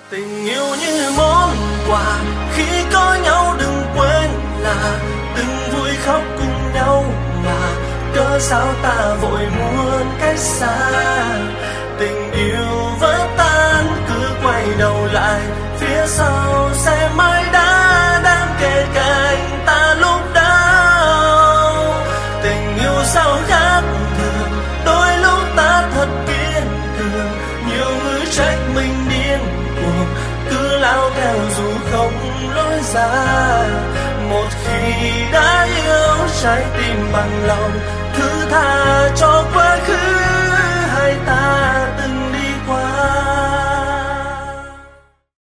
Tình yêu như món quà, khi có nhau đừng quên là từng vui khóc cùng nhau mà cớ sao ta vội muốn cách xa. Tình yêu vỡ tan cứ quay đầu lại, phía sau sẽ mãi đang kề cạnh ta lúc đau. Tình yêu sao khác thường, đôi lúc ta thật kiên cường, nhiều người trách mình điên cuồng, cứ lao theo dù không lối ra. Một khi đã yêu, trái tim bằng lòng thứ tha cho quá khứ hai ta.